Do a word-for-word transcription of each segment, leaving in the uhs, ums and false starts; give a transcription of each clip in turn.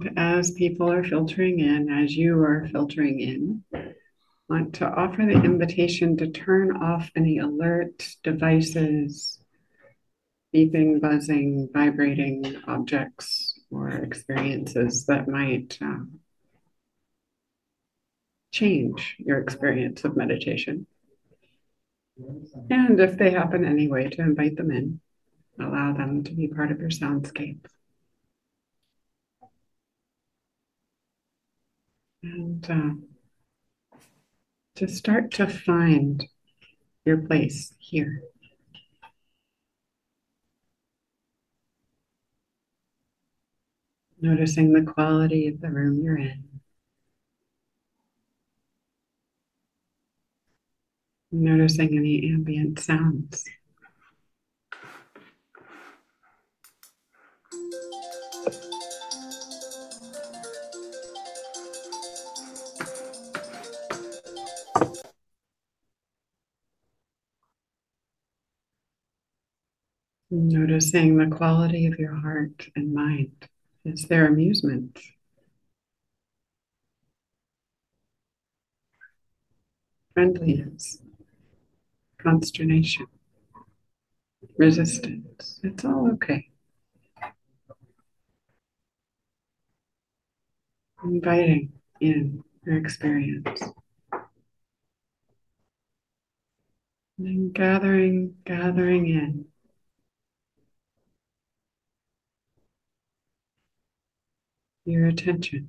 And as people are filtering in, as you are filtering in, I want to offer the invitation to turn off any alert devices, beeping, buzzing, vibrating objects or experiences that might um, change your experience of meditation. And if they happen anyway, to invite them in, allow them to be part of your soundscape. And uh, to start to find your place here. Noticing the quality of the room you're in. Noticing any ambient sounds. Noticing the quality of your heart and mind. Is there amusement? Friendliness? Consternation? Resistance? It's all okay. Inviting in your experience. And then gathering, gathering in your attention.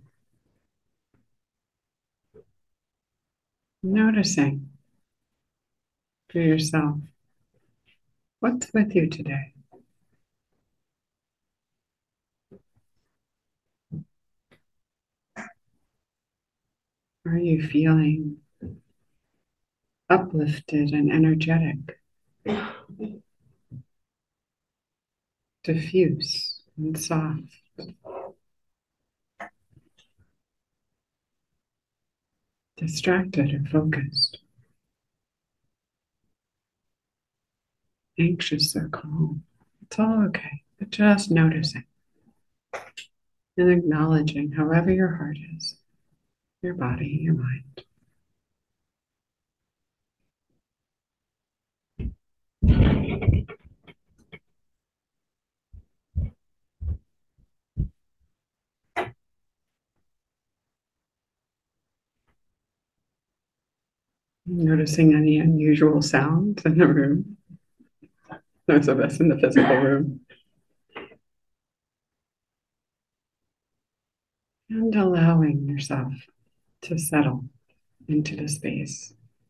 Noticing for yourself what's with you today. Are you feeling uplifted and energetic, diffuse and soft, distracted or focused, anxious or calm? It's all okay, but just noticing and acknowledging however your heart is, your body, your mind. Noticing any unusual sounds in the room, those of us in the physical room. And allowing yourself to settle into the space.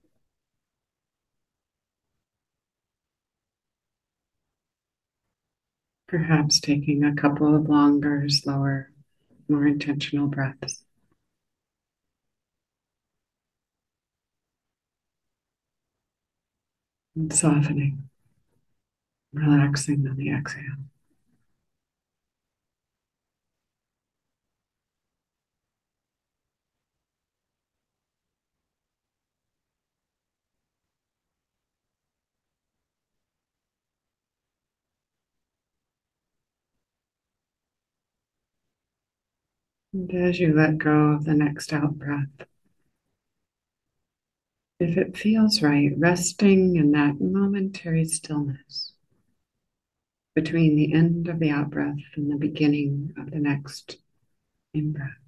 Perhaps taking a couple of longer, slower, more intentional breaths. And softening, relaxing on the exhale. And as you let go of the next out breath, if it feels right, resting in that momentary stillness between the end of the out breath and the beginning of the next in breath.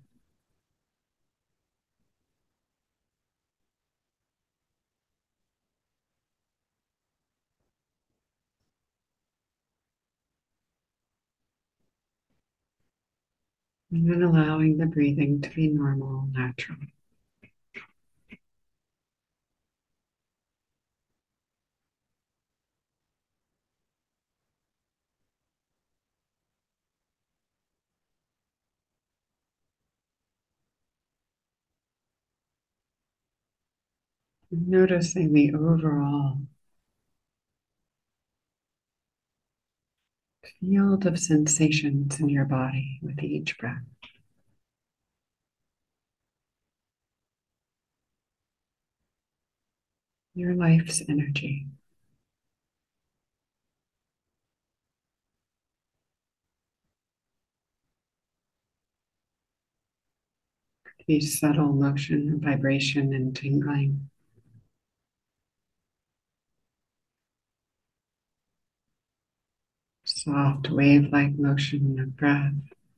And then allowing the breathing to be normal, natural. Noticing the overall field of sensations in your body with each breath. Your life's energy. be subtle motion, vibration, and tingling. Soft wave-like motion of breath.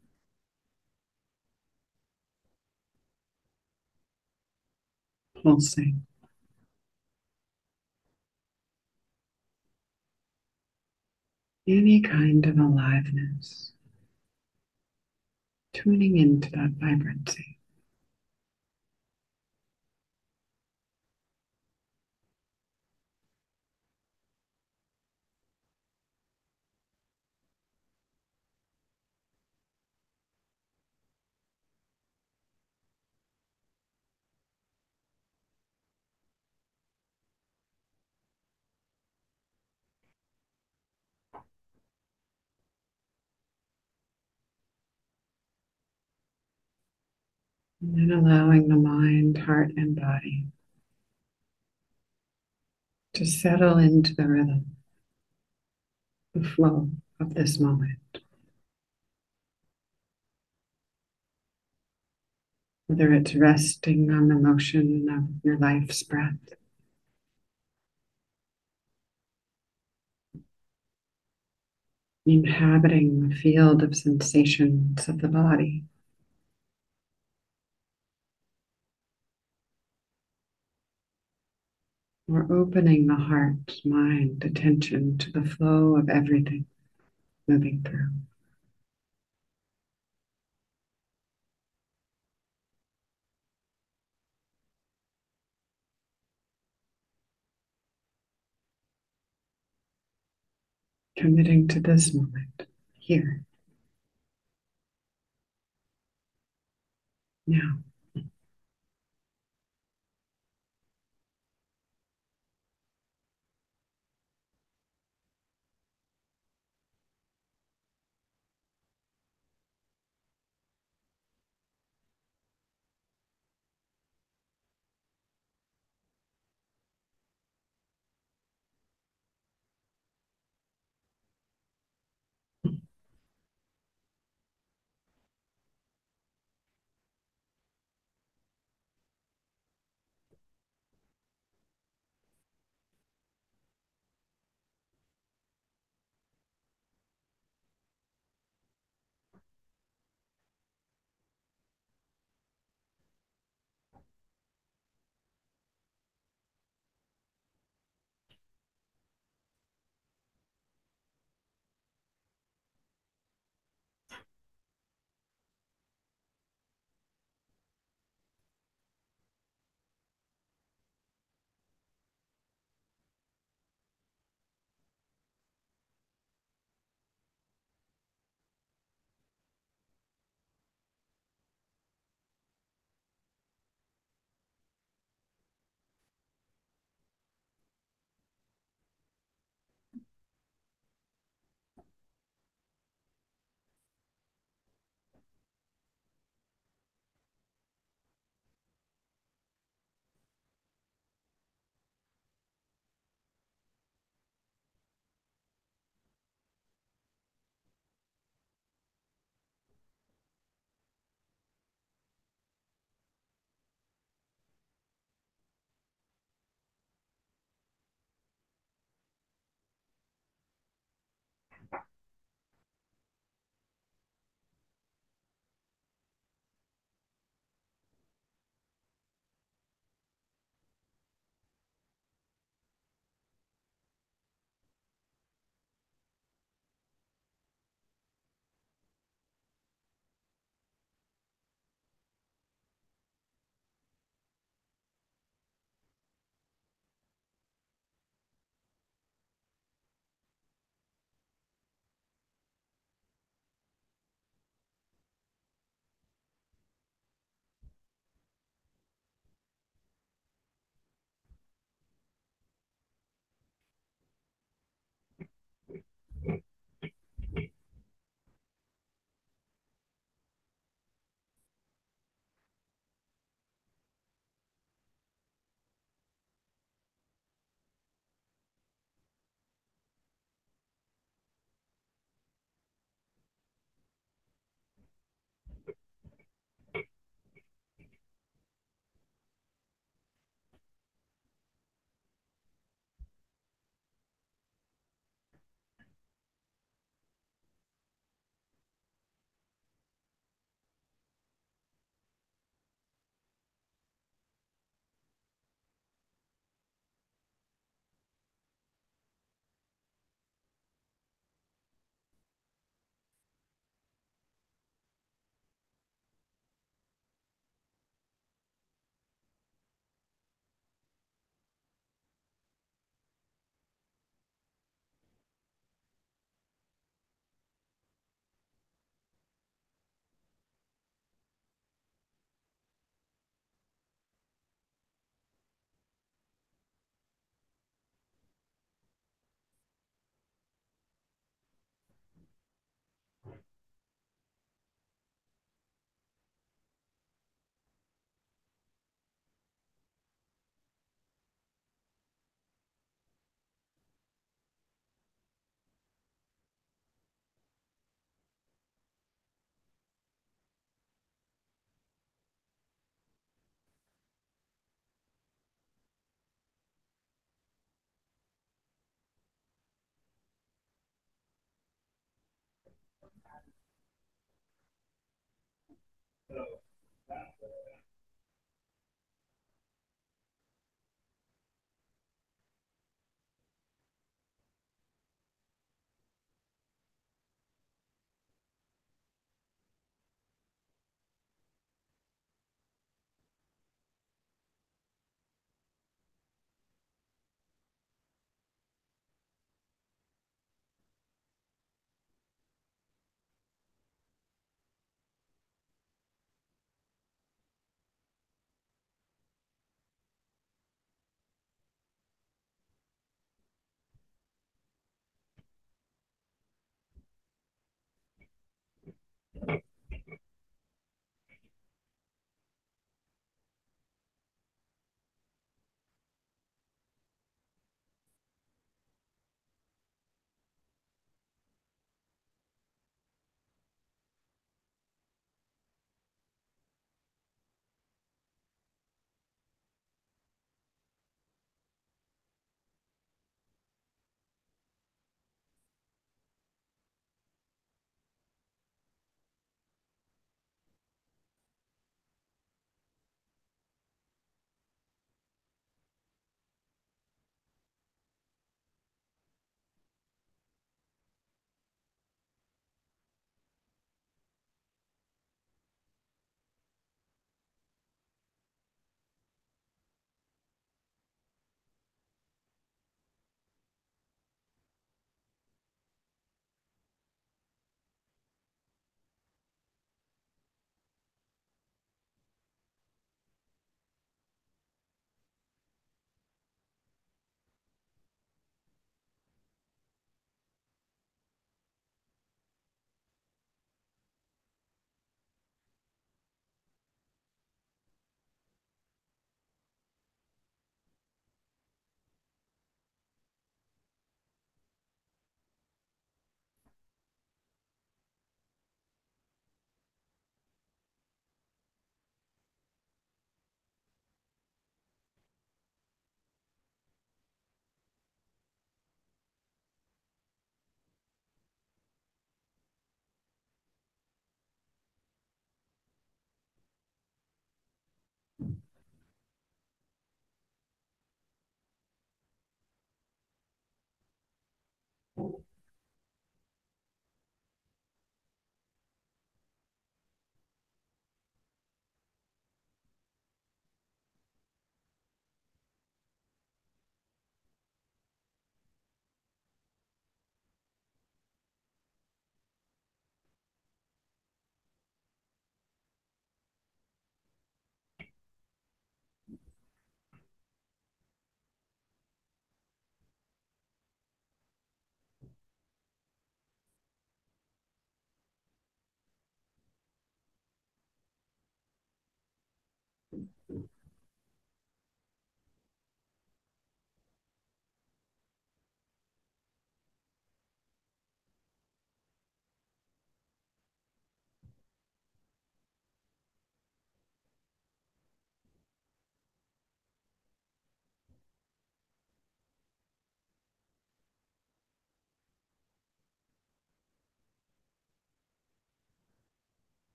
Pulsing. Any kind of aliveness. Tuning into that vibrancy. And then allowing the mind, heart, and body to settle into the rhythm, the flow of this moment. Whether it's resting on the motion of your life's breath, inhabiting the field of sensations of the body, or opening the heart, mind, attention to the flow of everything moving through. Committing to this moment, here, now.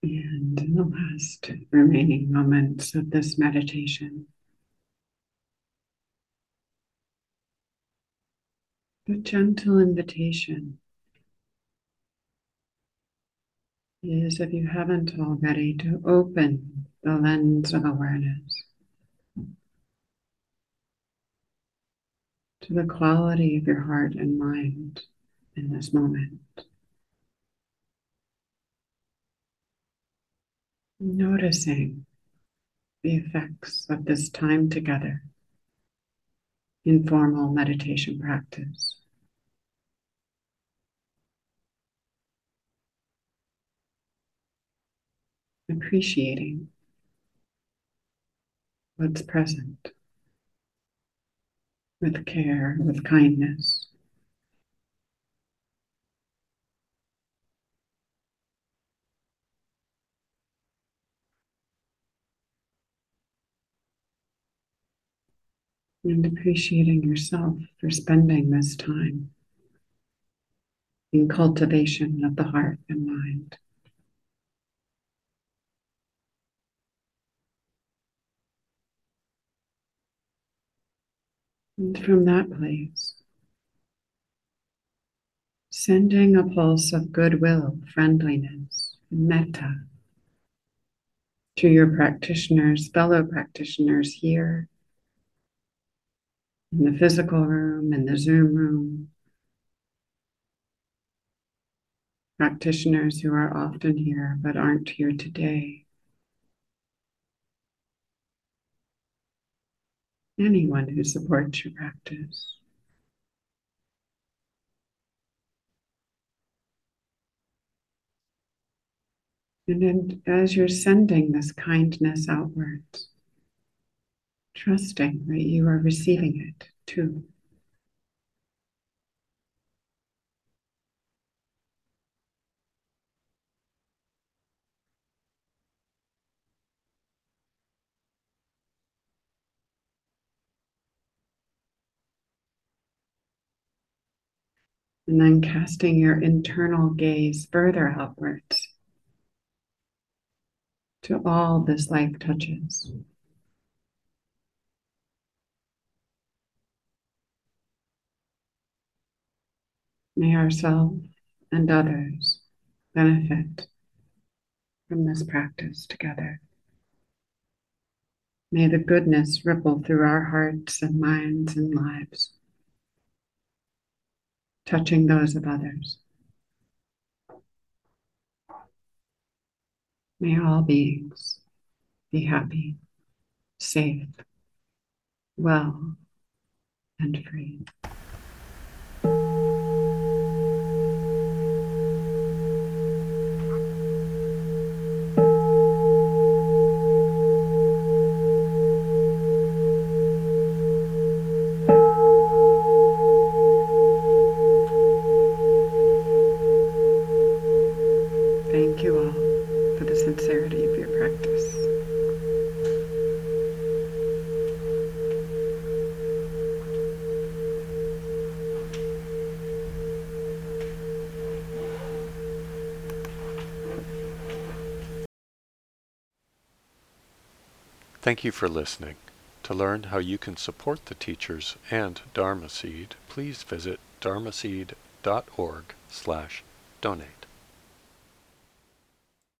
And in the last remaining moments of this meditation, a gentle invitation is, if you haven't already, to open the lens of awareness to the quality of your heart and mind in this moment. Noticing the effects of this time together in formal meditation practice. Appreciating what's present with care, with kindness. And appreciating yourself for spending this time in cultivation of the heart and mind. And from that place, sending a pulse of goodwill, friendliness, metta to your practitioners, fellow practitioners here in the physical room, in the Zoom room, practitioners who are often here but aren't here today. Anyone who supports your practice. And then as you're sending this kindness outwards, trusting that you are receiving it too. And then casting your internal gaze further outwards to all this life touches. May ourselves and others benefit from this practice together. May the goodness ripple through our hearts and minds and lives, touching those of others. May all beings be happy, safe, well, and free. Thank you all for the sincerity of your practice. Thank you for listening. To learn how you can support the teachers and Dharma Seed, please visit dharmaseed dot org slash donate.